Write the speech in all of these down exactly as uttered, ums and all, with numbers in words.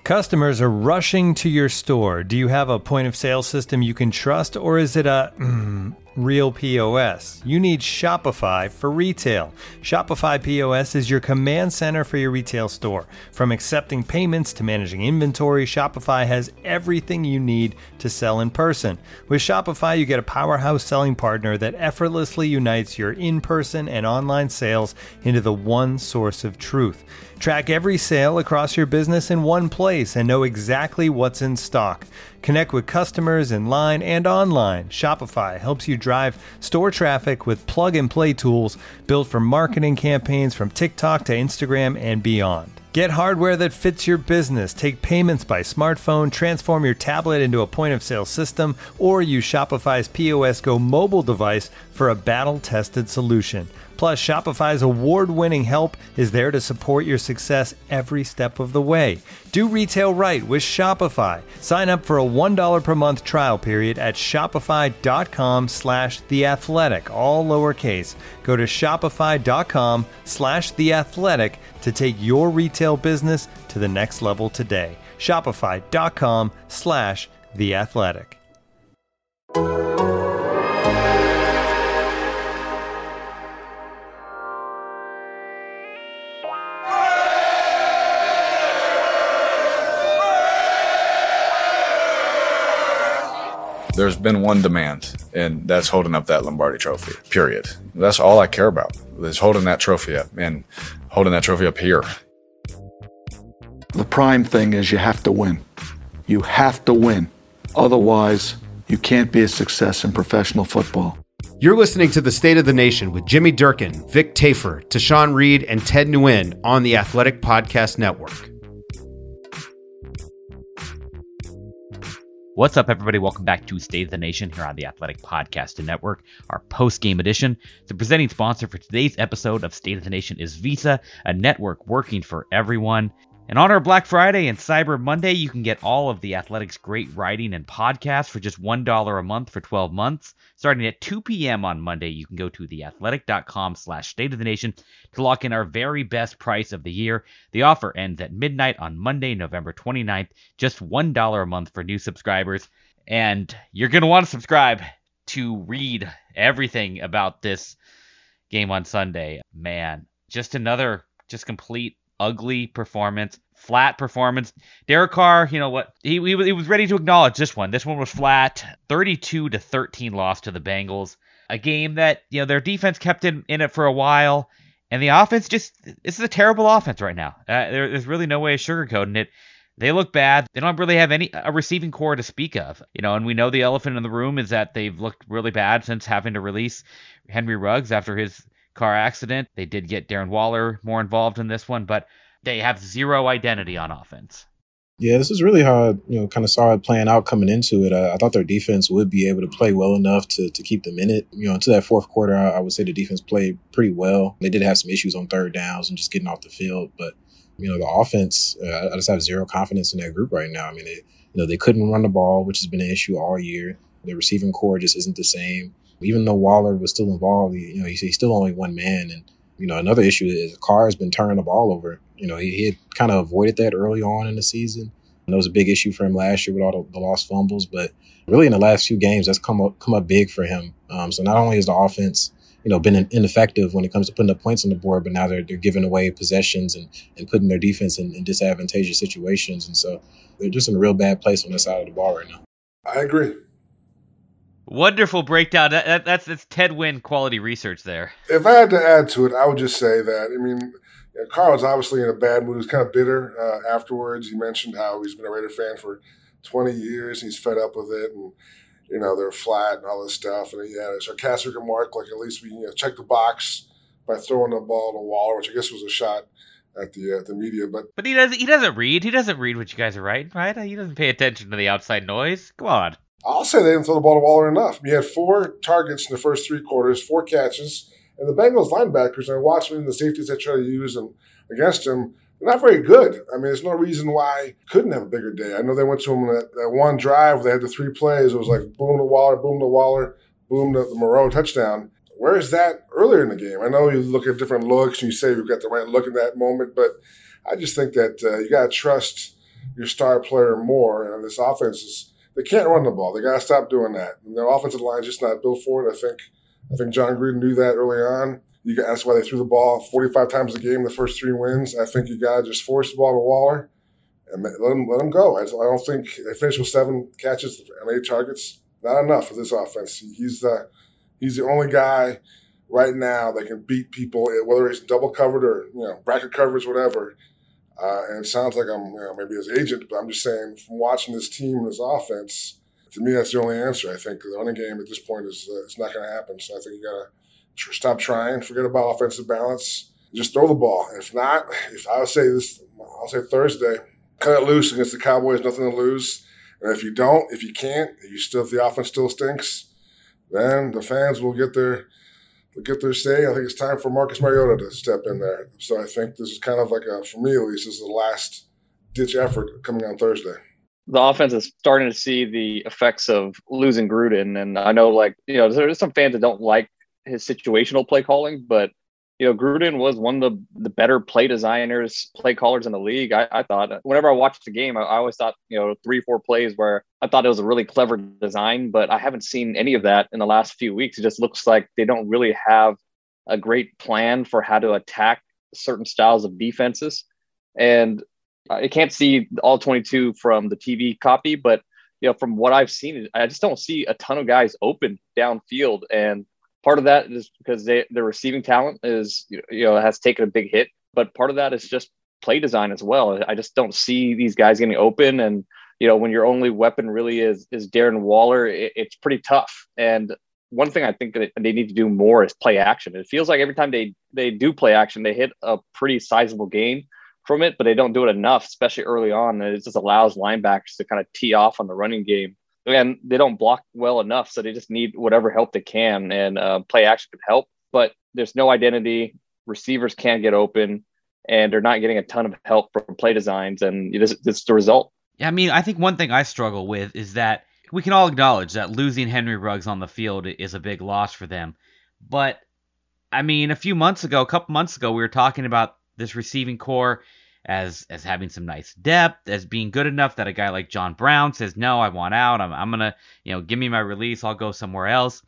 Customers are rushing to your store. Do you have a point of sale system you can trust, or is it a mm, real P O S? You need Shopify for retail. Shopify P O S is your command center for your retail store. From accepting payments to managing inventory, Shopify has everything you need to sell in person. With Shopify, you get a powerhouse selling partner that effortlessly unites your in-person and online sales into the one source of truth. Track every sale across your business in one place and know exactly what's in stock. Connect with customers in line and online. Shopify helps you drive store traffic with plug-and-play tools built for marketing campaigns from TikTok to Instagram and beyond. Get hardware that fits your business. Take payments by smartphone, transform your tablet into a point-of-sale system, or use Shopify's P O S Go mobile device for a battle-tested solution. Plus, Shopify's award-winning help is there to support your success every step of the way. Do retail right with Shopify. Sign up for a one dollar per month trial period at shopify.com slash theathletic, all lowercase. Go to shopify.com slash theathletic to take your retail business to the next level today. Shopify.com slash theathletic. There's been one demand, and that's holding up that Lombardi trophy, period. That's all I care about, is holding that trophy up and holding that trophy up here. The prime thing is you have to win. You have to win. Otherwise, you can't be a success in professional football. You're listening to The State of the Nation with Jimmy Durkin, Vic Tafur, Tashawn Reed, and Ted Nguyen on the Athletic Podcast Network. What's up, everybody? Welcome back to State of the Nation here on the Athletic Podcast Network, our post-game edition. The presenting sponsor for today's episode of State of the Nation is Visa, a network working for everyone. And on our Black Friday and Cyber Monday, you can get all of the Athletic's great writing and podcasts for just one dollar a month for twelve months. Starting at two p.m. on Monday, you can go to theathletic.com slash state of the nation to lock in our very best price of the year. The offer ends at midnight on Monday, November twenty-ninth, just one dollar a month for new subscribers. And you're going to want to subscribe to read everything about this game on Sunday. Man, just another just complete ugly performance, flat performance. Derek Carr, you know what? He, he, he was ready to acknowledge this one. This one was flat. thirty-two to thirteen loss to the Bengals. A game that, you know, their defense kept in, in it for a while, and the offense just, this is a terrible offense right now. Uh, there, there's really no way of sugarcoating it. They look bad. They don't really have any a receiving core to speak of, you know. And we know the elephant in the room is that they've looked really bad since having to release Henry Ruggs after his car accident. They did get Darren Waller more involved in this one, but they have zero identity on offense. Yeah, this is really how I, you know, kind of saw it playing out coming into it. Uh, I thought their defense would be able to play well enough to to keep them in it. You know, into that fourth quarter, I, I would say the defense played pretty well. They did have some issues on third downs and just getting off the field, but you know, the offense, uh, I just have zero confidence in that group right now. I mean, it, you know, they couldn't run the ball, which has been an issue all year. The receiving core just isn't the same. Even though Waller was still involved, you know, he's, he's still only one man. And, you know, another issue is Carr has been turning the ball over. You know, he, he had kind of avoided that early on in the season. And that was a big issue for him last year with all the, the lost fumbles. But really in the last few games, that's come up, come up big for him. Um, so not only has the offense, you know, been in, ineffective when it comes to putting up points on the board, but now they're, they're giving away possessions and, and putting their defense in, in disadvantageous situations. And so they're just in a real bad place on that side of the ball right now. I agree. Wonderful breakdown. That, that, that's that's Ted Nguyen quality research there. If I had to add to it, I would just say that, I mean, you know, Carl was obviously in a bad mood. He was kind of bitter uh, afterwards. He mentioned how he's been a Raider fan for twenty years. He's fed up with it, and, you know, they're flat and all this stuff. And he had a sarcastic remark, like, at least we, you know, check the box by throwing the ball to Waller, which I guess was a shot at the uh, the media. But but he doesn't he doesn't read. He doesn't read what you guys are writing, right? He doesn't pay attention to the outside noise. Come on. I'll say they didn't throw the ball to Waller enough. He had four targets in the first three quarters, four catches, and the Bengals linebackers, and Watson and the safeties they try to use them against him, they're not very good. I mean, there's no reason why he couldn't have a bigger day. I know they went to him that, that one drive. They had the three plays. It was like boom to Waller, boom to Waller, boom to the Moreau touchdown. Where is that earlier in the game? I know you look at different looks and you say you've got the right look in that moment, but I just think that uh, you got to trust, your star player more. And this offense is, they can't run the ball. They got to stop doing that. And their offensive line is just not built for it. I think I think John Gruden knew that early on. You got, that's why they threw the ball forty-five times a game the first three wins. I think you got to just force the ball to Waller and let him, let him go. I don't think they finished with seven catches and eight targets. Not enough for this offense. He's the, he's the only guy right now that can beat people, whether it's double covered or, you know, bracket coverage, whatever. Uh, and it sounds like I'm, you know, maybe his agent, but I'm just saying from watching this team and this offense, to me, that's the only answer. I think the running game at this point is uh, it's not going to happen. So I think you got to tr- stop trying, forget about offensive balance, just throw the ball. If not, if I would say this, I'll say Thursday, cut it loose against the Cowboys, nothing to lose. And if you don't, if you can't, if you still, if the offense still stinks, then the fans will get their they'll get their say. I think it's time for Marcus Mariota to step in there. So I think this is kind of like a, for me at least, this is the last ditch effort coming on Thursday. The offense is starting to see the effects of losing Gruden. And I know, like, you know, there's some fans that don't like his situational play calling, but, you know, Gruden was one of the, the better play designers, play callers in the league. I, I thought whenever I watched the game, I, I always thought, you know, three, four plays where I thought it was a really clever design, but I haven't seen any of that in the last few weeks. It just looks like they don't really have a great plan for how to attack certain styles of defenses. And I can't see all twenty-two from the T V copy, but, you know, from what I've seen, I just don't see a ton of guys open downfield. And part of that is because they, their receiving talent is, you know, has taken a big hit, but part of that is just play design as well. I just don't see these guys getting open. And, you know, when your only weapon really is, is Darren Waller, it, it's pretty tough. And one thing I think that they need to do more is play action. It feels like every time they, they do play action, they hit a pretty sizable gain from it, but they don't do it enough, especially early on. And it just allows linebackers to kind of tee off on the running game. And they don't block well enough, so they just need whatever help they can, and uh, play action could help. But there's no identity. Receivers can't get open, and they're not getting a ton of help from play designs, and this, this is the result. Yeah, I mean, I think one thing I struggle with is that we can all acknowledge that losing Henry Ruggs on the field is a big loss for them. But, I mean, a few months ago, a couple months ago, we were talking about this receiving core as as having some nice depth, as being good enough that a guy like John Brown says, no, I want out. I'm, I'm going to, you know, give me my release. I'll go somewhere else.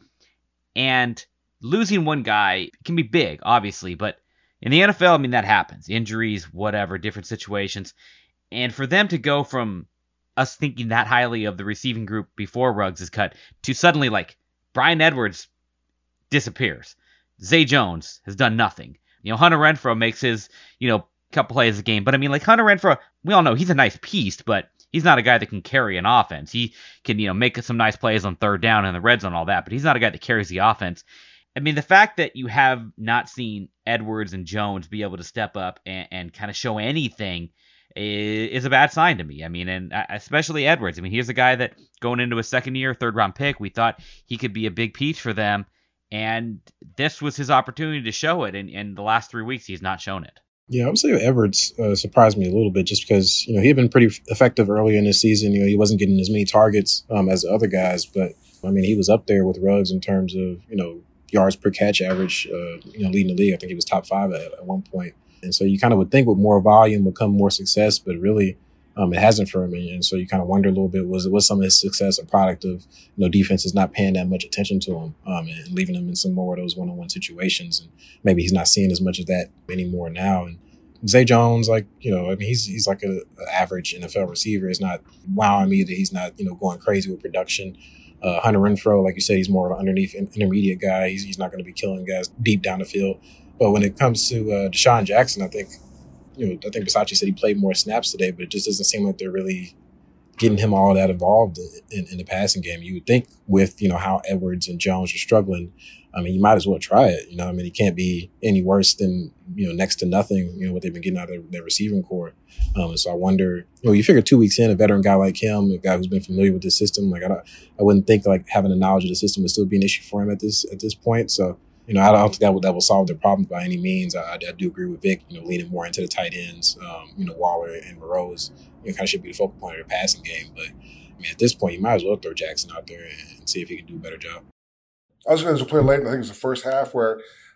And losing one guy can be big, obviously. But in the N F L, I mean, that happens. Injuries, whatever, different situations. And for them to go from us thinking that highly of the receiving group before Ruggs is cut to suddenly, like, Bryan Edwards disappears. Zay Jones has done nothing. You know, Hunter Renfrow makes his, you know, couple plays a game. But I mean, like Hunter Renfrow, we all know he's a nice piece, but he's not a guy that can carry an offense. He can, you know, make some nice plays on third down and the red zone, all that, but he's not a guy that carries the offense. I mean, the fact that you have not seen Edwards and Jones be able to step up and, and kind of show anything is, is a bad sign to me. I mean, and especially Edwards. I mean, here's a guy that going into his second year, third round pick, we thought he could be a big piece for them. And this was his opportunity to show it. And in the last three weeks, he's not shown it. Yeah, I would say Edwards uh, surprised me a little bit just because, you know, he had been pretty effective earlier in the season. You know, he wasn't getting as many targets um, as the other guys, but, I mean, he was up there with Ruggs in terms of, you know, yards per catch average, uh, you know, leading the league. I think he was top five at, at one point. And so you kind of would think with more volume would come more success, but really um, it hasn't for him. And so you kind of wonder a little bit, was was some of his success a product of, you know, defenses not paying that much attention to him um, and leaving him in some more of those one-on-one situations. And maybe he's not seeing as much of that anymore now. And Zay Jones, like, you know, I mean, he's he's like an average N F L receiver. It's not wowing me that he's not, you know, going crazy with production. Uh, Hunter Renfrow, like you said, he's more of an underneath intermediate guy. He's, he's not going to be killing guys deep down the field. But when it comes to uh, Deshaun Jackson, I think, you know, I think Bisaccia said he played more snaps today, but it just doesn't seem like they're really getting him all that involved in, in, in the passing game. You would think with, you know, how Edwards and Jones are struggling, I mean, you might as well try it. You know, I mean, it can't be any worse than, you know, next to nothing, you know, what they've been getting out of their, their receiving core. Um, and so I wonder, you know, you figure two weeks in, a veteran guy like him, a guy who's been familiar with the system, like I don't, I wouldn't think like having a knowledge of the system would still be an issue for him at this at this point. So, you know, I don't think that will, that will solve their problems by any means. I, I do agree with Vic, you know, leaning more into the tight ends. Um, you know, Waller and Moreau's, you know, kind of should be the focal point of the passing game. But, I mean, at this point, you might as well throw Jackson out there and see if he can do a better job. I was going to play late, and I think it was the first half where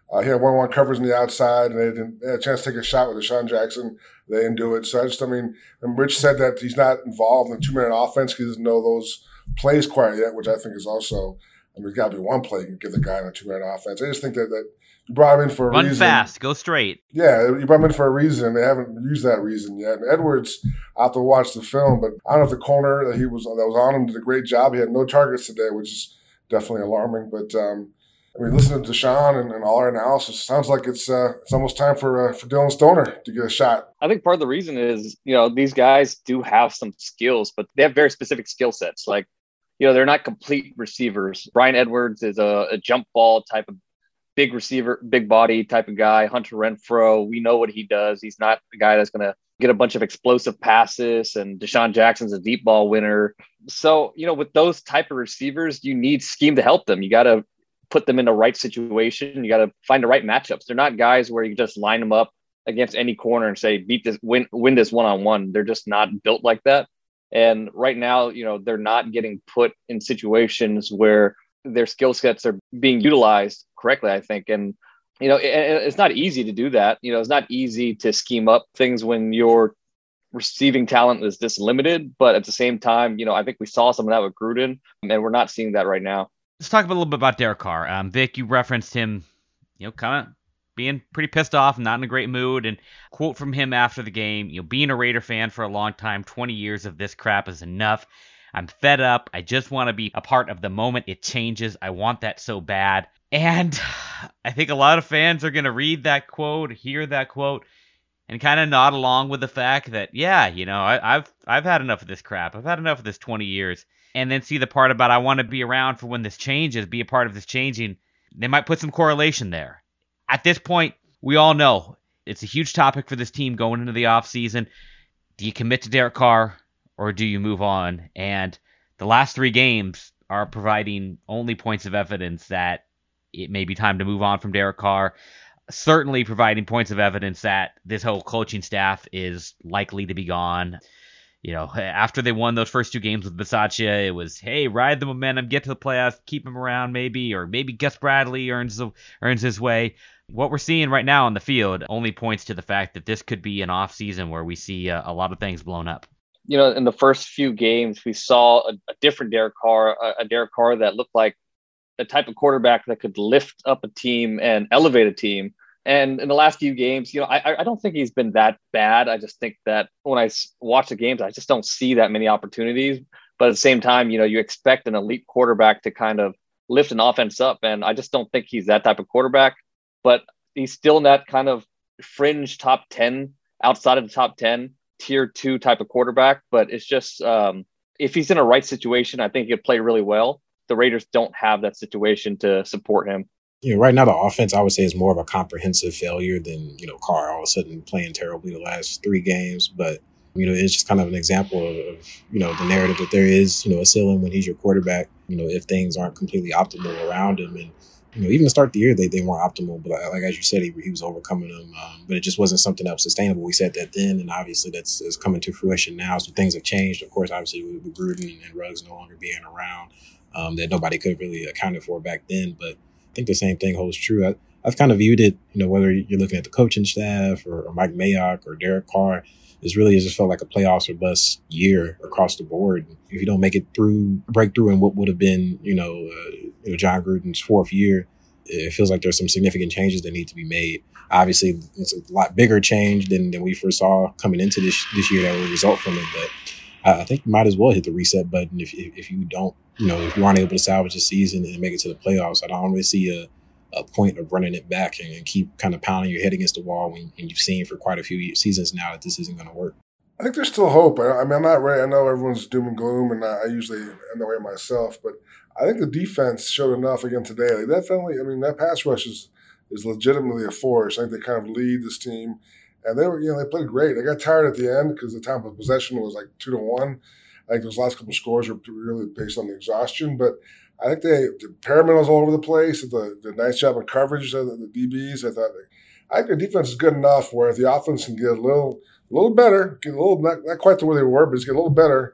Uh, he had one-on-one coverage on the outside, and they didn't they had a chance to take a shot with DeSean Jackson. They didn't do it. So I just, I mean, and Rich said that he's not involved in two-minute offense because he doesn't know those plays quite yet, which I think is also, I mean, there's got to be one play you can give the guy in a two-minute offense. I just think that, that you brought him in for a Run reason. Run fast, go straight. Yeah, you brought him in for a reason. They haven't used that reason yet. And Edwards, I have to watch the film, but I don't know if the corner that he was that was on him did a great job. He had no targets today, which is definitely alarming. But um, I mean, listening to Deshaun and, and all our analysis, it sounds like it's uh, it's almost time for uh, for Dylan Stoner to get a shot. I think part of the reason is, you know, these guys do have some skills, but they have very specific skill sets. Like, you know, they're not complete receivers. Bryan Edwards is a, a jump ball type of big receiver, big body type of guy. Hunter Renfrow, we know what he does. He's not the guy that's going to get a bunch of explosive passes, and DeSean Jackson's a deep ball winner. So, you know, with those type of receivers, you need scheme to help them. You got to put them in the right situation. You got to find the right matchups. They're not guys where you just line them up against any corner and say, beat this, win, win this one-on-one. They're just not built like that. And right now, you know, they're not getting put in situations where their skill sets are being utilized correctly, I think. And, you know, it, it's not easy to do that. You know, it's not easy to scheme up things when your receiving talent is this limited. But at the same time, you know, I think we saw some of that with Gruden, and we're not seeing that right now. Let's talk a little bit about Derek Carr. Um, Vic, you referenced him, you know, kind of being pretty pissed off, not in a great mood. And quote from him after the game, you know, being a Raider fan for a long time, twenty years of this crap is enough. I'm fed up. I just want to be a part of the moment it changes. I want that so bad. And I think a lot of fans are going to read that quote, hear that quote, and kind of nod along with the fact that, yeah, you know, I, I've I've had enough of this crap. I've had enough of this twenty years. And then see the part about I want to be around for when this changes, be a part of this changing. They might put some correlation there. At this point, we all know it's a huge topic for this team going into the offseason. Do you commit to Derek Carr or do you move on? And the last three games are providing only points of evidence that it may be time to move on from Derek Carr. Certainly providing points of evidence that this whole coaching staff is likely to be gone. You know, after they won those first two games with Bisaccia, it was, hey, ride the momentum, get to the playoffs, keep him around maybe, or maybe Gus Bradley earns the, earns his way. What we're seeing right now on the field only points to the fact that this could be an off season where we see a, a lot of things blown up. You know, in the first few games, we saw a, a different Derek Carr, a, a Derek Carr that looked like the type of quarterback that could lift up a team and elevate a team. And in the last few games, you know, I I don't think he's been that bad. I just think that when I watch the games, I just don't see that many opportunities. But at the same time, you know, you expect an elite quarterback to kind of lift an offense up. And I just don't think he's that type of quarterback. But he's still in that kind of fringe top ten, outside of the top ten, tier two type of quarterback. But it's just, um, if he's in a right situation, I think he'd play really well. The Raiders don't have that situation to support him. You know, right now the offense, I would say, is more of a comprehensive failure than, you know, Carr all of a sudden playing terribly the last three games. But, you know, it's just kind of an example of, of, you know, the narrative that there is, you know, a ceiling when he's your quarterback, you know, if things aren't completely optimal around him. And, you know, even to start the year, they, they weren't optimal. But like, like as you said, he, he was overcoming them. Um, but it just wasn't something that was sustainable. We said that then, and obviously that's, that's coming to fruition now. So things have changed, of course, obviously with, with Gruden and Ruggs no longer being around, um, that nobody could have really accounted for back then. But I think the same thing holds true. I, I've kind of viewed it, you know, whether you're looking at the coaching staff or, or Mike Mayock or Derek Carr, it's really just felt like a playoffs or bust year across the board. If you don't make it through, break through in what would have been, you know, uh, you know, John Gruden's fourth year, it feels like there's some significant changes that need to be made. Obviously, it's a lot bigger change than, than we first saw coming into this this year that will result from it. But I, I think you might as well hit the reset button if if, if you don't. You know, if you aren't able to salvage the season and make it to the playoffs, I don't really see a, a point of running it back and, and keep kind of pounding your head against the wall when and you've seen for quite a few seasons now that this isn't going to work. I think there's still hope. I, I mean, I'm not ready. I know everyone's doom and gloom, and I, I usually end the way myself, but I think the defense showed enough again today. Like definitely, I mean, that pass rush is, is legitimately a force. I think they kind of lead this team, and they were, you know, they played great. They got tired at the end because the time of possession was like two to one. I think those last couple of scores were really based on the exhaustion, but I think they the parameters all over the place. The the nice job of coverage of the, the D Bs. I thought they, I think the defense is good enough where if the offense can get a little a little better, get a little not, not quite to where they were, but just get a little better.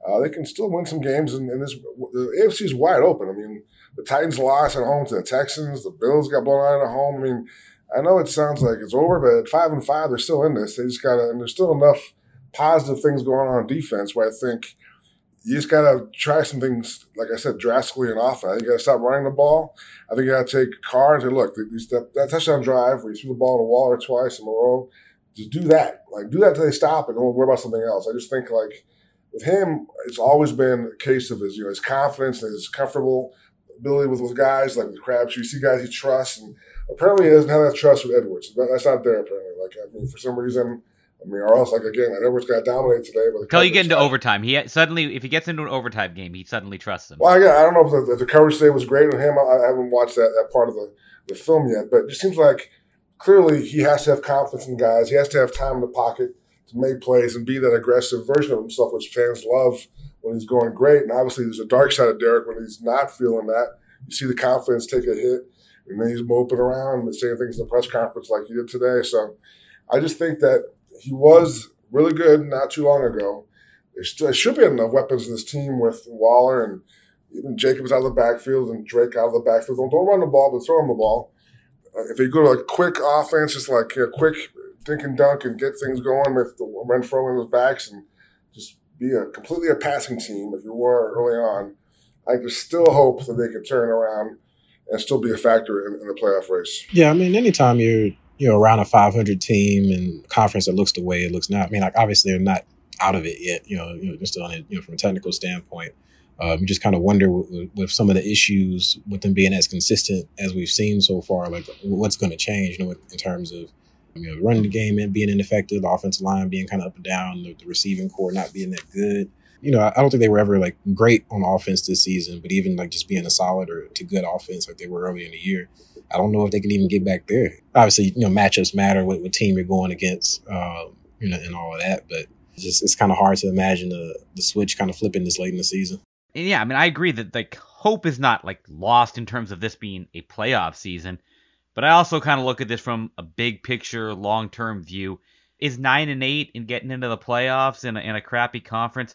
uh, they can still win some games. And, and this the A F C is wide open. I mean, the Titans lost at home to the Texans. The Bills got blown out at home. I mean, I know it sounds like it's over, but at five and five, they're still in this. They just got to, and there's still enough positive things going on on defense where I think you just got to try some things, like I said, drastically in offense. You got to stop running the ball. I think you got to take Carr and say, look, these, that, that touchdown drive where you threw the ball to Waller twice in a row, just do that. Like, do that till they stop it. Don't worry about something else. I just think, like, with him, it's always been a case of his, you know, his confidence and his comfortable ability with, with guys like the Crabtree. You see guys he trusts, and apparently he doesn't have that trust with Edwards. That's not there, apparently. Like, I mean, for some reason – I mean, or else, like, again, Edwards got dominated today. Until you get into overtime. He suddenly, if he gets into an overtime game, he suddenly trusts him. Well, again, I don't know if the, if the coverage today was great on him. I, I haven't watched that, that part of the, the film yet. But it just seems like clearly he has to have confidence in guys. He has to have time in the pocket to make plays and be that aggressive version of himself, which fans love when he's going great. And obviously there's a dark side of Derek when he's not feeling that. You see the confidence take a hit, and then he's moping around and saying things in the press conference like he did today. So I just think that he was – really good not too long ago. There should be enough weapons in this team with Waller and even Jacobs out of the backfield and Drake out of the backfield. Don't, don't run the ball, but throw him the ball. Uh, if they go to like quick offense, just like you know, quick dink and dunk and get things going with the Renfro in his backs and just be a completely a passing team if you were early on, I think there's still hope that they could turn around and still be a factor in, in the playoff race. Yeah, I mean, anytime you're you know, around a five hundred team and conference that looks the way it looks now. I mean, like, obviously they're not out of it yet, you know, you know, just on it, you know, from a technical standpoint. Um, you just kind of wonder with, with some of the issues with them being as consistent as we've seen so far, like what's going to change, you know, in terms of, you know, running the game and being ineffective, the offensive line being kind of up and down, the, the receiving core not being that good. You know, I don't think they were ever like great on offense this season, but even like just being a solid or to good offense like they were early in the year, I don't know if they can even get back there. Obviously, you know, matchups matter, what, what team you're going against, um, you know, and all of that. But it's just it's kind of hard to imagine the the switch kind of flipping this late in the season. Yeah, I mean, I agree that like hope is not like lost in terms of this being a playoff season, but I also kind of look at this from a big picture, long term view. Is nine and eight and getting into the playoffs in a, in a crappy conference?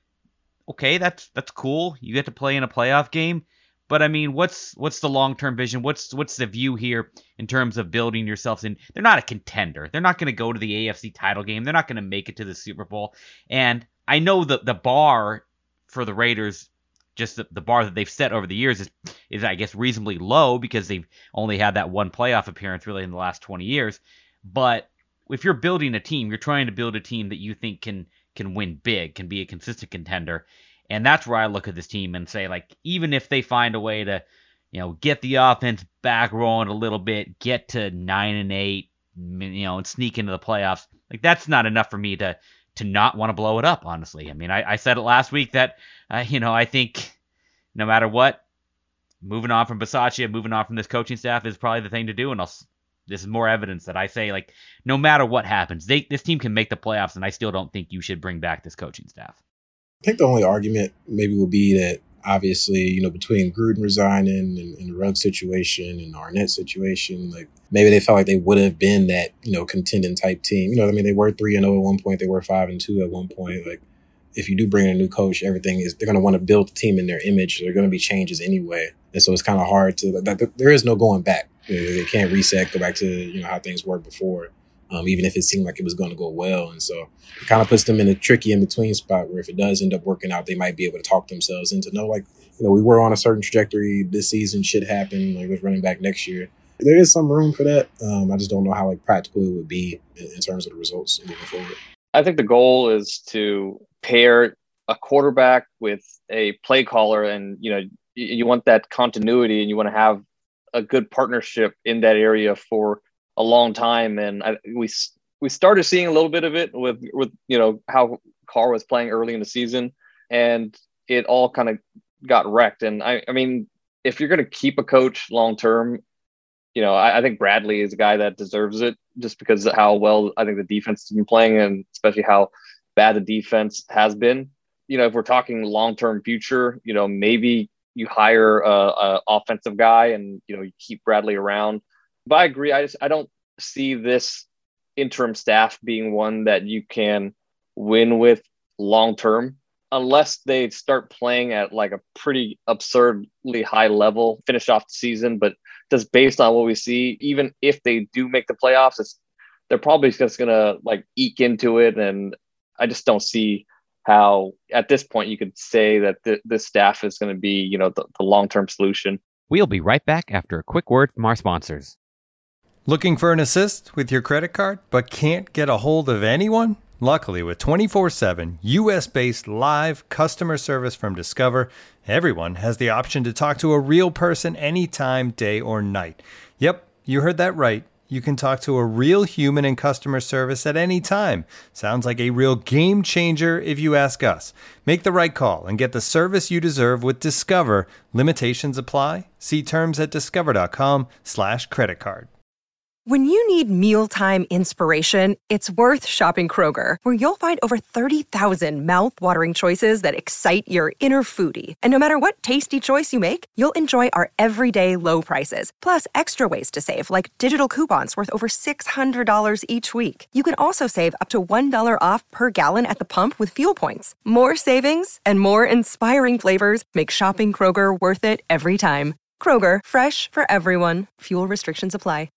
Okay, that's that's cool. You get to play in a playoff game. But I mean, what's what's the long-term vision? What's what's the view here in terms of building yourselves in? They're not a contender. They're not going to go to the A F C title game. They're not going to make it to the Super Bowl. And I know that the bar for the Raiders, just the, the bar that they've set over the years is, is, I guess, reasonably low because they've only had that one playoff appearance really in the last twenty years. But if you're building a team, you're trying to build a team that you think can can win big, can be a consistent contender. And that's where I look at this team and say, like, even if they find a way to, you know, get the offense back rolling a little bit, get to nine and eight, you know, and sneak into the playoffs, like that's not enough for me to to not want to blow it up. Honestly, I mean, I, I said it last week that, uh, you know, I think no matter what, moving on from Bisaccia, moving on from this coaching staff is probably the thing to do. And I'll, this is more evidence that I say, like, no matter what happens, they this team can make the playoffs, and I still don't think you should bring back this coaching staff. I think the only argument maybe would be that obviously, you know, between Gruden resigning and, and the Ruggs situation and the Arnett situation, like maybe they felt like they would have been that, you know, contending type team. You know what I mean? They were three and oh at one point. They were five and two at one point. Like if you do bring in a new coach, everything is, they're going to want to build the team in their image. There are going to be changes anyway. And so it's kind of hard to, like, there is no going back. You know, they can't reset, go back to, you know, how things were before. Um, even if it seemed like it was going to go well. And so it kind of puts them in a tricky in-between spot where if it does end up working out, they might be able to talk themselves into, no, like, you know, we were on a certain trajectory this season, shit happened, like, let's running back next year. There is some room for that. Um, I just don't know how, like, practical it would be in, in terms of the results moving forward. I think the goal is to pair a quarterback with a play caller, and, you know, you want that continuity and you want to have a good partnership in that area for a long time. And I, we we started seeing a little bit of it with, with you know, how Carr was playing early in the season, and it all kind of got wrecked. And I, I mean, if you're going to keep a coach long term, you know, I, I think Bradley is a guy that deserves it just because of how well I think the defense has been playing, and especially how bad the defense has been. You know, if we're talking long term future, you know, maybe you hire a, a offensive guy and, you know, you keep Bradley around. But I agree. I just I don't see this interim staff being one that you can win with long term. unless they start playing at like a pretty absurdly high level, finish off the season. But just based on what we see, even if they do make the playoffs, it's, they're probably just going to like eke into it. And I just don't see how at this point you could say that th- this staff is going to be, you know, the, the long-term solution. We'll be right back after a quick word from our sponsors. Looking for an assist with your credit card, but can't get a hold of anyone? Luckily, with twenty-four seven U S-based live customer service from Discover, everyone has the option to talk to a real person anytime, day or night. Yep, you heard that right. You can talk to a real human in customer service at any time. Sounds like a real game changer if you ask us. Make the right call and get the service you deserve with Discover. Limitations apply. See terms at discover.com slash credit card. When you need mealtime inspiration, it's worth shopping Kroger, where you'll find over thirty thousand mouth-watering choices that excite your inner foodie. And no matter what tasty choice you make, you'll enjoy our everyday low prices, plus extra ways to save, like digital coupons worth over six hundred dollars each week. You can also save up to one dollar off per gallon at the pump with fuel points. More savings and more inspiring flavors make shopping Kroger worth it every time. Kroger, fresh for everyone. Fuel restrictions apply.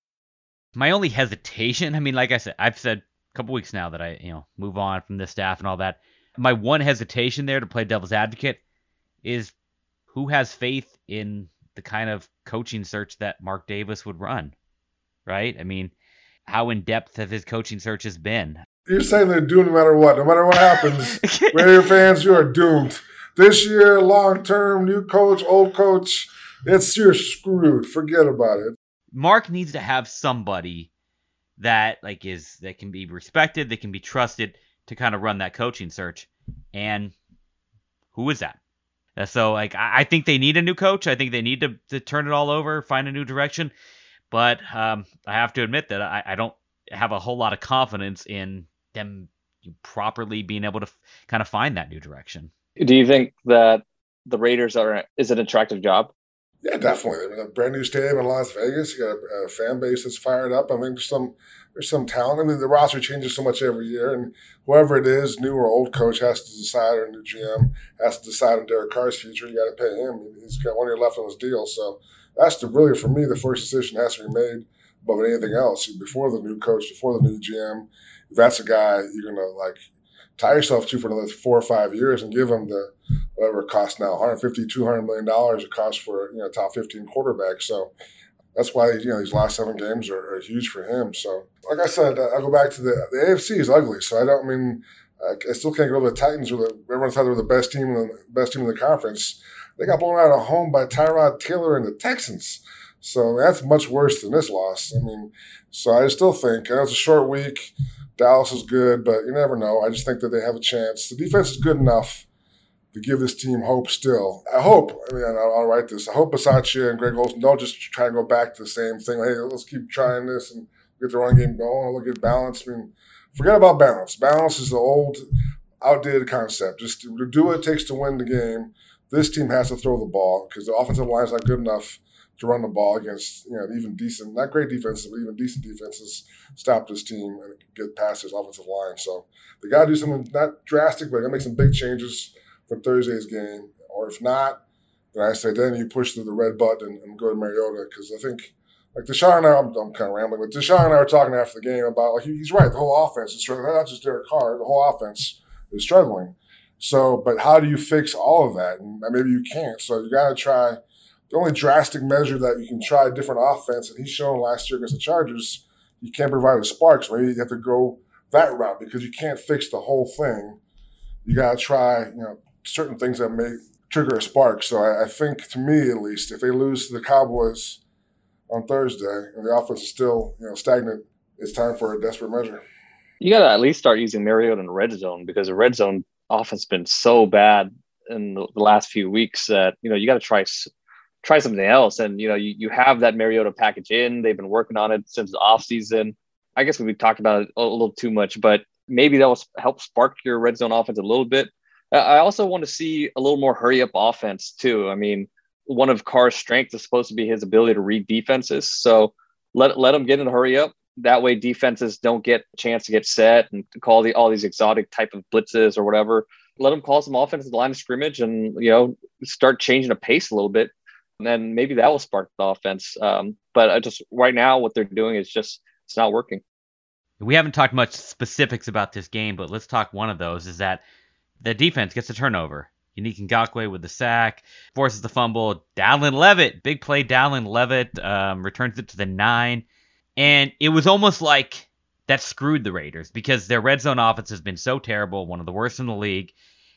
My only hesitation, I mean, like I said, I've said a couple weeks now that I, you know, move on from this staff and all that. My one hesitation there, to play devil's advocate, is who has faith in the kind of coaching search that Mark Davis would run, right? I mean, how in-depth have his coaching searches been? You're saying they're doomed no matter what. No matter what happens, Raider fans, you are doomed. This year, long-term, new coach, old coach, it's you're screwed. Forget about it. Mark needs to have somebody that like is that can be respected, that can be trusted to kind of run that coaching search. And who is that? Uh, so like I, I think they need a new coach. I think they need to, to turn it all over, find a new direction. But um, I have to admit that I, I don't have a whole lot of confidence in them properly being able to f- kind of find that new direction. Do you think that the Raiders are is an attractive job? Yeah, definitely. I mean, a brand new stadium in Las Vegas. You got a, a fan base that's fired up. I mean, there's some there's some talent. I mean, the roster changes so much every year, and whoever it is, new or old coach, has to decide, or new G M has to decide on Derek Carr's future. You got to pay him. He's got one year left on his deal, so that's the really for me the first decision has to be made above anything else before the new coach, before the new G M. If that's a guy you're gonna like tie yourself to for another four or five years and give him the whatever it costs now, one hundred fifty, two hundred million dollars it costs for you know top fifteen quarterback. So that's why you know these last seven games are, are huge for him. So like I said, I go back to the the A F C is ugly. So I don't I mean I still can't go to the Titans. Or the, everyone thought they were the best team in the best team in the conference. They got blown out of home by Tyrod Taylor and the Texans. So that's much worse than this loss. I mean, so I still think I know it's a short week. Dallas is good, but you never know. I just think that they have a chance. The defense is good enough to give this team hope still. I hope, I mean, I'll, I'll write this. I hope Bisaccia and Greg Olsen don't just try to go back to the same thing. Hey, let's keep trying this and get the run game going. We'll get balance. I mean, forget about balance. Balance is the old, outdated concept. Just to do what it takes to win the game. This team has to throw the ball because the offensive line is not good enough to run the ball against, you know, even decent, not great defenses, but even decent defenses stop this team and get past his offensive line. So they got to do something not drastic, but they got to make some big changes for Thursday's game. Or if not, then I say then you push through the red button and, and go to Mariota because I think, like Deshaun and I, I'm, I'm kind of rambling, but Deshaun and I were talking after the game about, like, he, he's right, the whole offense is struggling. Not just Derek Carr, the whole offense is struggling. So, but how do you fix all of that? And maybe you can't. So you got to try. The only drastic measure that you can try a different offense, and he's shown last year against the Chargers, you can't provide a spark. So maybe you have to go that route because you can't fix the whole thing. You got to try, you know, certain things that may trigger a spark. So I, I think, to me at least, if they lose to the Cowboys on Thursday and the offense is still, you know, stagnant, it's time for a desperate measure. You got to at least start using Mariota in the red zone because the red zone offense has been so bad in the last few weeks that, you know, you got to try try something else. And, you know, you, you have that Mariota package in. They've been working on it since the offseason. I guess we've talked about it a little too much, but maybe that will help spark your red zone offense a little bit. I also want to see a little more hurry-up offense, too. I mean, one of Carr's strengths is supposed to be his ability to read defenses. So let, let him get in a hurry-up. That way defenses don't get a chance to get set and call the all these exotic type of blitzes or whatever. Let them call some offense at the line of scrimmage and, you know, start changing the pace a little bit. And then maybe that will spark the offense. Um, but I just right now what they're doing is just, it's not working. We haven't talked much specifics about this game, but let's talk one of those is that the defense gets a turnover. Yannick Ngakoue with the sack, forces the fumble. Dallin Levitt, big play Dallin Levitt, um, returns it to the nine. And it was almost like that screwed the Raiders because their red zone offense has been so terrible, one of the worst in the league.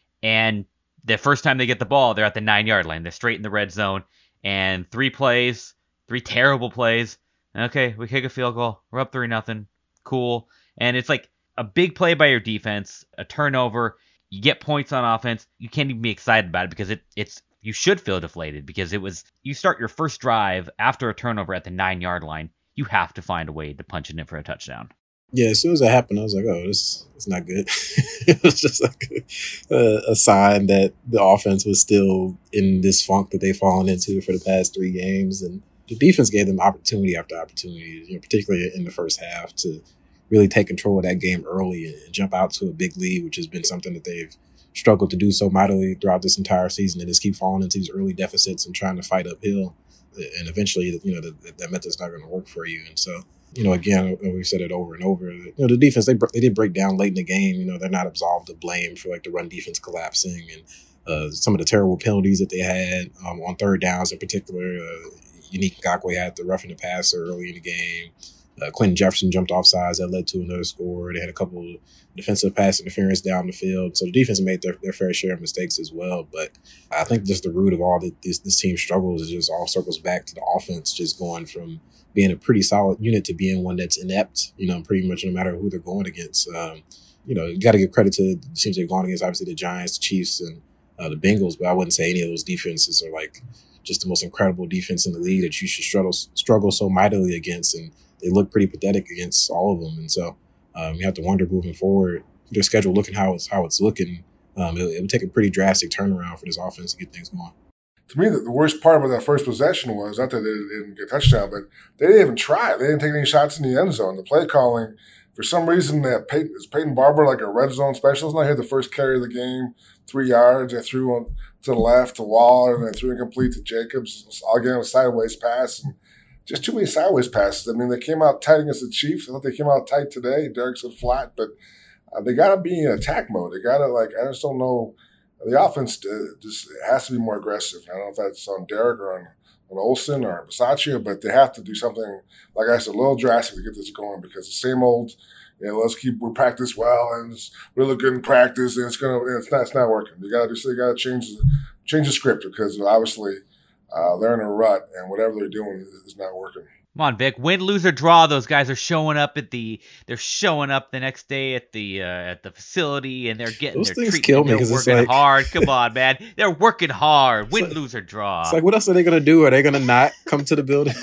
And the first time they get the ball, they're at the nine-yard line. They're straight in the red zone. And three plays, three terrible plays. Okay, we kick a field goal. We're up three nothing. Cool. And it's like a big play by your defense, a turnover. You get points on offense. You can't even be excited about it because it, it's you should feel deflated because it was you start your first drive after a turnover at the nine-yard line. You have to find a way to punch it in for a touchdown. Yeah, as soon as that happened, I was like, oh, this is not good. It was just like a, a sign that the offense was still in this funk that they've fallen into for the past three games. And the defense gave them opportunity after opportunity, you know, particularly in the first half, to really take control of that game early and jump out to a big lead, which has been something that they've struggled to do so mightily throughout this entire season. And just keep falling into these early deficits and trying to fight uphill. And eventually, you know, that, that method's not going to work for you. And so, you know, again, we've said it over and over. You know, the defense, they they did break down late in the game. You know, they're not absolved of blame for, like, the run defense collapsing and uh, some of the terrible penalties that they had um, on third downs in particular. Uh, Yannick Ngakoue had the roughing the passer early in the game. Uh, Quentin Jefferson jumped off sides. That led to another score. They had a couple of defensive pass interference down the field. So the defense made their, their fair share of mistakes as well. But I think just the root of all that this, this team struggles is just all circles back to the offense just going from being a pretty solid unit to being one that's inept, you know, pretty much no matter who they're going against. Um, you know, you got to give credit to the teams they've gone against, obviously the Giants, the Chiefs, and uh, the Bengals. But I wouldn't say any of those defenses are like just the most incredible defense in the league that you should struggle, struggle so mightily against. And they look pretty pathetic against all of them. And so um, you have to wonder moving forward, their schedule looking how it's, how it's looking, um, it, it would take a pretty drastic turnaround for this offense to get things going. To me, the, the worst part about that first possession was not that they didn't get a touchdown, but they didn't even try. They didn't take any shots in the end zone. The play calling, for some reason, they had Peyton, is Peyton Barber like a red zone specialist. Now he had the first carry of the game, three yards. They threw on to the left to Waller, and they threw incomplete to Jacobs. Again, a sideways pass. And just too many sideways passes. I mean, they came out tight against the Chiefs. I thought they came out tight today. Derek said flat, but uh, they got to be in attack mode. They got to, like, I just don't know. The offense uh, just has to be more aggressive. I don't know if that's on Derek or on, on Olsen or Bisaccia, but they have to do something, like I said, a little drastic to get this going because the same old, you know, let's keep, we practice well and it's, we look good in practice and it's going to, it's not, it's not working. You got to do, you got to change the, change the script because obviously uh, they're in a rut and whatever they're doing is not working. Come on, Vic. Win, lose, or draw. Those guys are showing up at the. They're showing up the next day at the uh, at the facility, and they're getting Those their things treatment. kill me They're 'cause it's working like- hard. Come on, man. They're working hard. Win, like- lose, or draw. It's like, what else are they going to do? Are they going to not come to the building?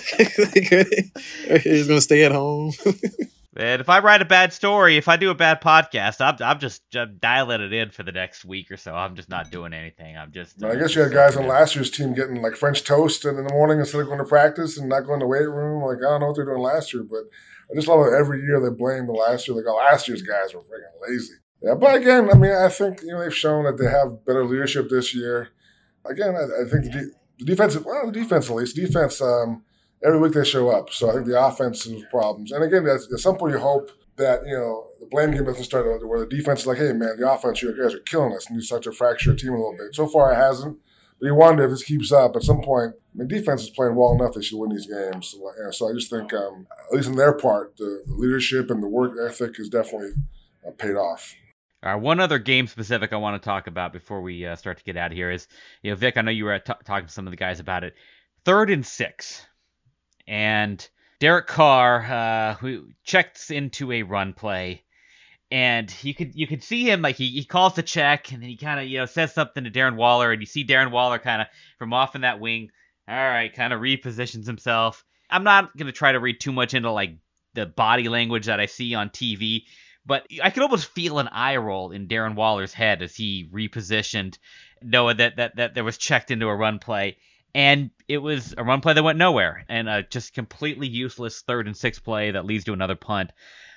They're just going to stay at home? Man, if I write a bad story, if I do a bad podcast, I'm I'm just I'm dialing it in for the next week or so. I'm just not doing anything. I'm just. But I guess you had guys on last year's team getting like French toast in the morning instead of going to practice and not going to the weight room. Like, I don't know what they're doing last year, but I just love it. Every year they blame the last year. Like, oh, last year's guys were freaking lazy. Yeah, but again, I mean, I think, you know, they've shown that they have better leadership this year. Again, I, I think the, de- the defensive, well, the defense at least, defense, um, every week they show up. So I think the offensive problems. And again, at some point you hope that, you know, the blame game doesn't start where the defense is like, hey, man, the offense, you guys are killing us, and you start to fracture your team a little bit. So far, it hasn't. But you wonder if this keeps up. At some point, I mean, defense is playing well enough they should win these games. So, you know, so I just think, um, at least in their part, the, the leadership and the work ethic is definitely uh, paid off. All right, one other game specific I want to talk about before we uh, start to get out of here is, you know, Vic, I know you were t- talking to some of the guys about it. Third and six. And Derek Carr uh, who checks into a run play, and you could you could see him like he, he calls the check, and then he kind of you know says something to Darren Waller, and you see Darren Waller kind of from off in that wing, all right, kind of repositions himself. I'm not gonna try to read too much into like the body language that I see on T V, but I could almost feel an eye roll in Darren Waller's head as he repositioned, knowing that that that there was checked into a run play. And it was a run play that went nowhere, and a just completely useless third and six play that leads to another punt.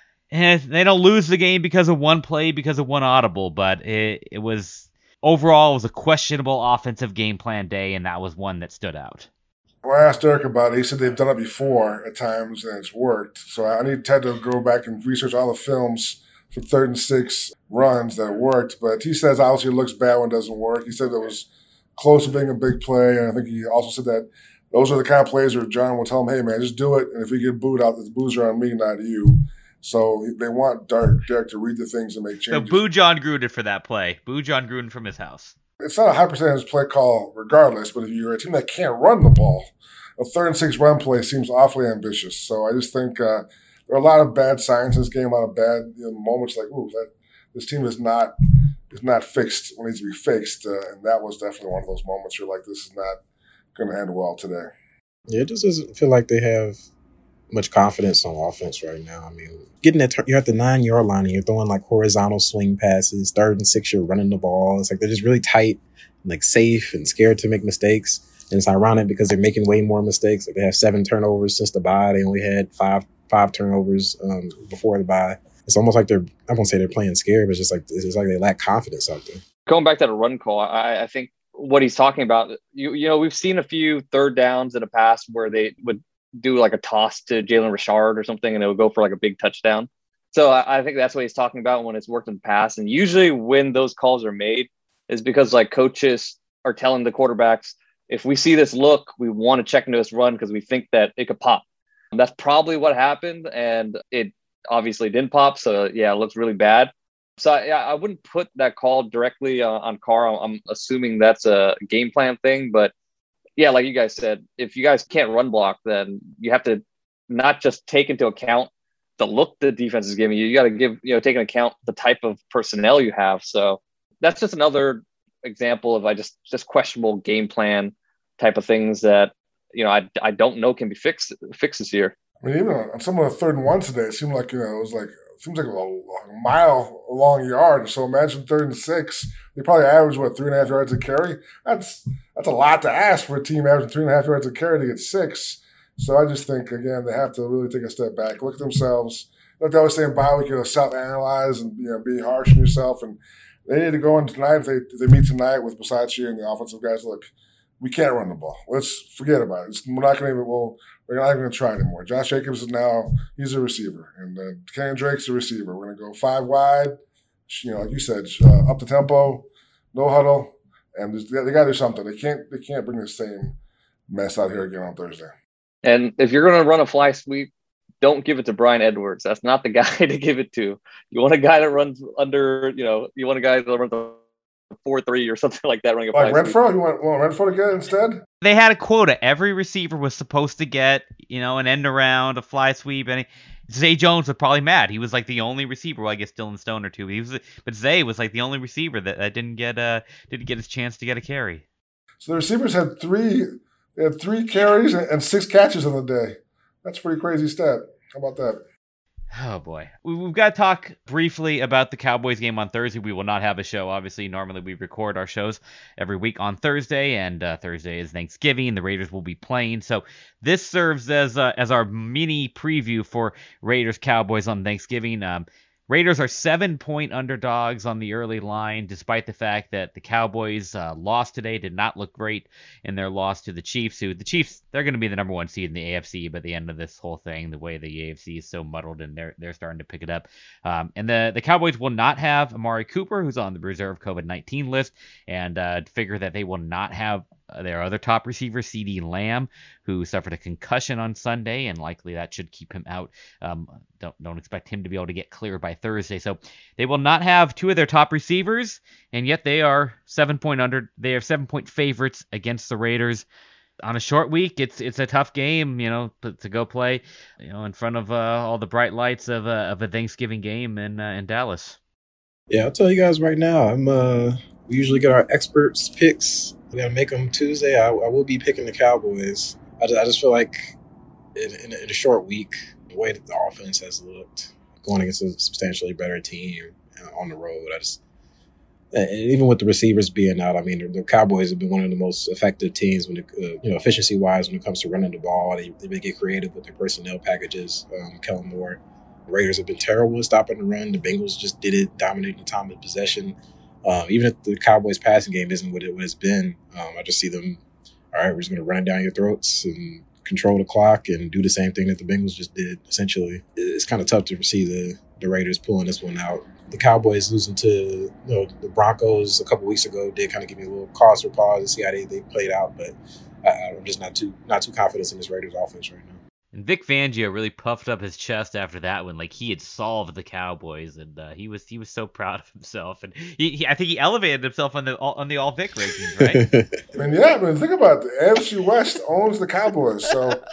And they don't lose the game because of one play, because of one audible, but it, it was overall it was a questionable offensive game plan day, and that was one that stood out. When I asked Derek about it, he said they've done it before at times and it's worked. So I need Ted to go back and research all the films for third and six runs that worked. But he says obviously it looks bad when it doesn't work. He said it was close to being a big play, and I think he also said that those are the kind of plays where John will tell him, hey, man, just do it, and if we get booed out, the boos are on me, not you. So they want Derek, Derek to read the things and make changes. So boo John Gruden for that play. Boo John Gruden from his house. It's not a high percentage play call regardless, but if you're a team that can't run the ball, a third and six run play seems awfully ambitious. So I just think uh, there are a lot of bad signs in this game, a lot of bad you know, moments like, ooh, that, this team is not is not fixed what needs to be fixed. Uh, and that was definitely one of those moments where like, this is not going to end well today. Yeah, it just doesn't feel like they have much confidence on offense right now. I mean, getting that, you're at the nine-yard line and you're throwing like horizontal swing passes, third and six, you're running the ball. It's like they're just really tight, and, like safe and scared to make mistakes. And it's ironic because they're making way more mistakes. Like they have seven turnovers since the bye. They only had five five turnovers um, before the bye. It's almost like they're, I won't say they're playing scared, but it's just like it's just like they lack confidence out there. Going back to the run call, I, I think what he's talking about, you you know, we've seen a few third downs in the past where they would do like a toss to Jalen Richard or something, and it would go for like a big touchdown. So I, I think that's what he's talking about when it's worked in the past. And usually when those calls are made is because like coaches are telling the quarterbacks, if we see this look, we want to check into this run because we think that it could pop. And that's probably what happened, and it obviously didn't pop. So yeah, it looks really bad. So yeah, I wouldn't put that call directly uh, on Carr. I'm assuming that's a game plan thing, but yeah, like you guys said, if you guys can't run block, then you have to not just take into account the look the defense is giving you. You got to give, you know, take into account the type of personnel you have. So that's just another example of I just just questionable game plan type of things that, you know, I, I don't know can be fixed fixes here. I mean, even on some of the third and one today, it seemed like, you know, it was like, it seems like a, a mile long yard. So imagine third and six. They probably average, what, three and a half yards a carry? That's that's a lot to ask for a team averaging three and a half yards a carry to get six. So I just think, again, they have to really take a step back, look at themselves. Like they always say in bye week, you know, self-analyze and, you know, be harsh on yourself. And they need to go in tonight, if they, if they meet tonight with Bisaccia and the offensive guys, look, we can't run the ball. Let's forget about it. It's, we're not going to even, well, we're not even going to try anymore. Josh Jacobs is now, he's a receiver. And uh, Kenyon Drake's a receiver. We're going to go five wide, you know, like you said, uh, up the tempo, no huddle. And they got to do something. They can't, they can't bring the same mess out here again on Thursday. And if you're going to run a fly sweep, don't give it to Brian Edwards. That's not the guy to give it to. You want a guy that runs under, you know, you want a guy that runs a four three or something like that running a like fly Renfro? sweep. You want, want Renfro to get it instead? They had a quota. Every receiver was supposed to get, you know, an end around, a fly sweep. And Zay Jones was probably mad. He was like the only receiver. Well, I guess Dylan Stone or two. He was, but Zay was like the only receiver that, that didn't get uh didn't get his chance to get a carry. So the receivers had three. They had three carries and six catches on the day. That's a pretty crazy stat. How about that? Oh, boy. We've got to talk briefly about the Cowboys game on Thursday. We will not have a show. Obviously, normally we record our shows every week on Thursday, and uh, Thursday is Thanksgiving. The Raiders will be playing. So this serves as uh, as our mini preview for Raiders-Cowboys on Thanksgiving. Um, Raiders are seven-point underdogs on the early line, despite the fact that the Cowboys uh, lost today, did not look great in their loss to the Chiefs. Who the Chiefs, they're going to be the number one seed in the A F C by the end of this whole thing, the way the A F C is so muddled, and they're they're starting to pick it up. Um, and the, the Cowboys will not have Amari Cooper, who's on the reserve COVID nineteen list, and uh, figure that they will not have their other top receiver, CeeDee Lamb, who suffered a concussion on Sunday, and likely that should keep him out. Um, don't don't expect him to be able to get clear by Thursday. So they will not have two of their top receivers, and yet they are seven point under. They are seven point favorites against the Raiders on a short week. It's it's a tough game, you know, to, to go play, you know, in front of uh, all the bright lights of a of a Thanksgiving game in uh, in Dallas. Yeah, I'll tell you guys right now. I'm uh, we usually get our experts picks. We gotta make them Tuesday. I, I will be picking the Cowboys. I just, I just feel like in, in, in a short week, the way that the offense has looked, going against a substantially better team on the road, I just And even with the receivers being out, I mean, the, the Cowboys have been one of the most effective teams when, it, uh, you know, efficiency-wise when it comes to running the ball. They, they get creative with their personnel packages. Um, Kellen Moore. The Raiders have been terrible at stopping the run. The Bengals just did it, dominating the time of possession. Um, even if the Cowboys' passing game isn't what, it, what it's been, um, I just see them, all right, we're just going to run it down your throats and control the clock and do the same thing that the Bengals just did, essentially. It's kind of tough to see the, the Raiders pulling this one out. The Cowboys losing to you know, the Broncos a couple weeks ago did kind of give me a little cause for pause to see how they, they played out, but I, I'm just not too not too confident in this Raiders offense right now. And Vic Fangio really puffed up his chest after that one, like he had solved the Cowboys, and uh, he was he was so proud of himself, and he, he I think he elevated himself on the on the All Vic rankings, right? I mean, yeah, I mean, think about it. The A F C West owns the Cowboys, so.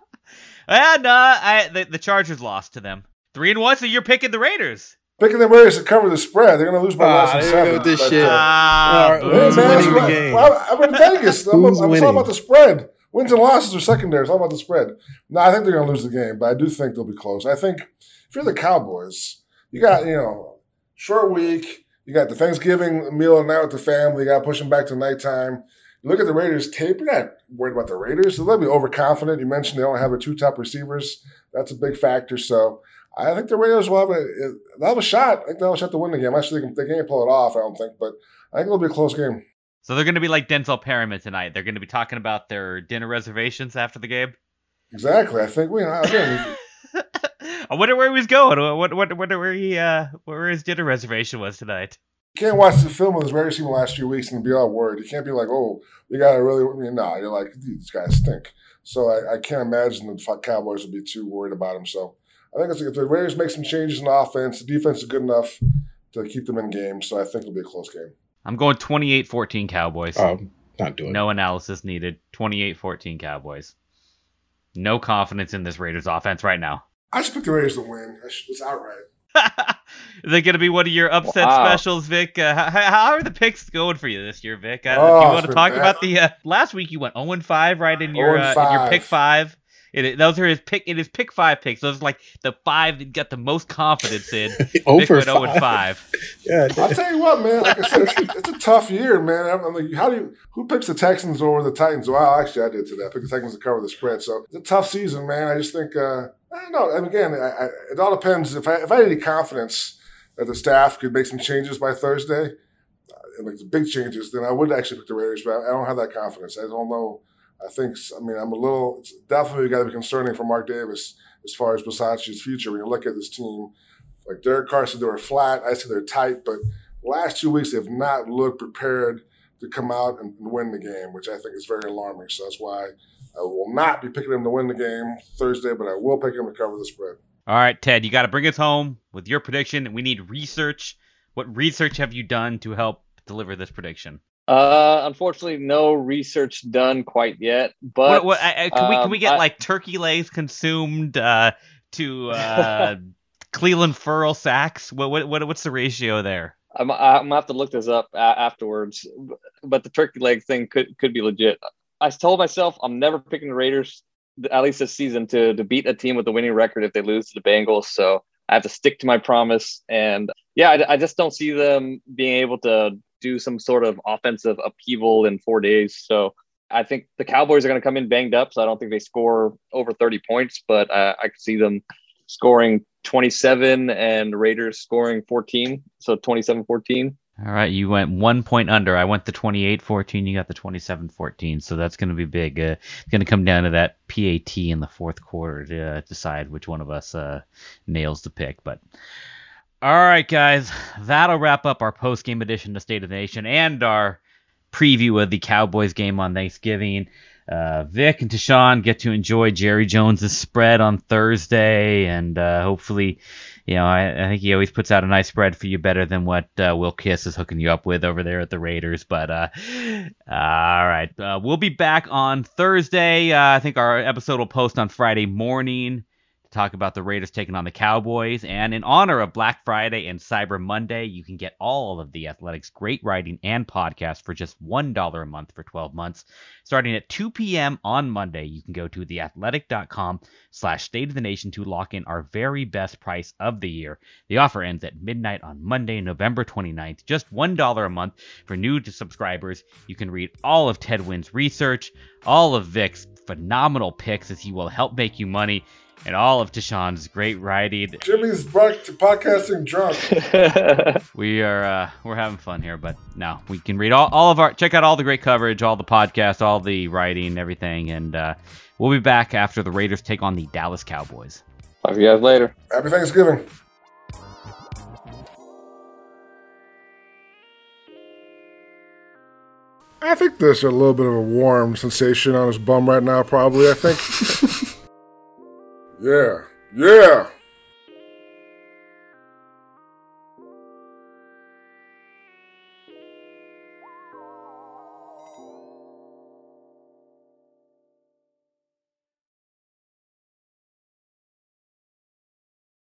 And uh, I the, the Chargers lost to them three and one, so you're picking the Raiders. Picking the Raiders to cover the spread. They're going to lose by less than seven. This but, shit. Uh, Ah, Who's man, winning the what, game? well, I'm in Vegas. I'm, Who's I'm winning? talking about the spread. Wins and losses are secondary. It's all about the spread. No, I think they're going to lose the game, but I do think they'll be close. I think if you're the Cowboys, you got, you know, short week. You got the Thanksgiving meal at night with the family. You got to push them back to nighttime. You look at the Raiders tape. You're not worried about the Raiders. They'll be overconfident. You mentioned they only have their two top receivers. That's a big factor. So I think the Raiders will have a they'll have a shot. I think they'll have a shot to win the game. Actually, they, can, they can't pull it off, I don't think, but I think it'll be a close game. So they're going to be like Denzel Perryman tonight. They're going to be talking about their dinner reservations after the game. Exactly. I think we. Again, I wonder where he was going. What what wonder where he uh where his dinner reservation was tonight. you can't watch the film of this Raiders team the last few weeks and be all worried. You can't be like, oh, we got to really. I mean, nah, you're like these guys stink. So I, I can't imagine the Cowboys would be too worried about them. So I think it's, if the Raiders make some changes in the offense, the defense is good enough to keep them in games. So I think it'll be a close game. I'm going twenty-eight fourteen Cowboys. Oh, not doing No analysis needed. twenty-eight fourteen Cowboys. No confidence in this Raiders offense right now. I just picked the Raiders to win. It's outright. Is that going to be one of your upset Wow. specials, Vic? Uh, how, how are the picks going for you this year, Vic? Uh, Oh, do you it's want to been talk bad. about the uh, last week? You went oh and five, right in your oh and uh, in your five. pick five. It, those are his pick. It is pick five picks. Those are like the five that you got the most confidence in. Oh Vic for went oh and five. five. Yeah, I'll tell you what, man. Like I said, it's, it's a tough year, man. I'm, I'm like, how do you? Who picks the Texans over the Titans? Well, actually, I did today. I picked the Texans to cover the spread. So it's a tough season, man. I just think uh, I don't know. And again, I, I, it all depends. If I if I had any confidence that the staff could make some changes by Thursday, uh, and like the big changes, then I would actually pick the Raiders. But I don't have that confidence. I don't know. I think. I mean, I'm a little. It's definitely got to be concerning for Mark Davis as far as Bisaccia's future. When you look at this team, like Derek Carr said, they were flat. I said they're tight, but the last two weeks they've not looked prepared to come out and win the game, which I think is very alarming. So that's why I will not be picking them to win the game Thursday, but I will pick them to cover the spread. All right, Ted, you got to bring us home with your prediction. We need research. What research have you done to help deliver this prediction? Uh, unfortunately, no research done quite yet. But What, what, I, I- can we can we um, get I- like turkey legs consumed uh, to uh, Cleveland Furl sacks? What, what what what's the ratio there? I'm, I'm gonna have to look this up a- afterwards. But the turkey leg thing could could be legit. I told myself I'm never picking the Raiders, at least this season, to to beat a team with a winning record if they lose to the Bengals. So I have to stick to my promise. And yeah, I, I just don't see them being able to do some sort of offensive upheaval in four days. So I think the Cowboys are going to come in banged up. So I don't think they score over thirty points, but uh, I could see them scoring twenty-seven and Raiders scoring fourteen. So twenty-seven fourteen. All right, you went one point under. I went the twenty-eight fourteen. You got the twenty-seven fourteen. So that's going to be big. Uh, it's going to come down to that P A T in the fourth quarter to uh, decide which one of us uh, nails the pick. But all right, guys, that'll wrap up our post-game edition of State of the Nation and our preview of the Cowboys game on Thanksgiving. Uh, Vic and Tashawn get to enjoy Jerry Jones's spread on Thursday, and uh, hopefully, you know, I, I think he always puts out a nice spread for you, better than what uh, Will Kiss is hooking you up with over there at the Raiders. But uh, all right, uh, we'll be back on Thursday. Uh, I think our episode will post on Friday morning to talk about the Raiders taking on the Cowboys. And in honor of Black Friday and Cyber Monday, you can get all of The Athletic's great writing and podcast for just one dollar a month for twelve months. Starting at two p.m. on Monday, you can go to theathletic.com slash state of the nation to lock in our very best price of the year. The offer ends at midnight on Monday, November twenty-ninth. Just one dollar a month for new subscribers. You can read all of Ted Wynn's research, all of Vic's phenomenal picks as he will help make you money, and all of Tashawn's great writing. Jimmy's back to podcasting drunk. we are uh, we're having fun here, but no, we can read all, all of our check out all the great coverage, all the podcasts, all the writing, everything, and uh, we'll be back after the Raiders take on the Dallas Cowboys. Talk to you guys later. Happy Thanksgiving. I think there's a little bit of a warm sensation on his bum right now, probably, I think. yeah. Yeah.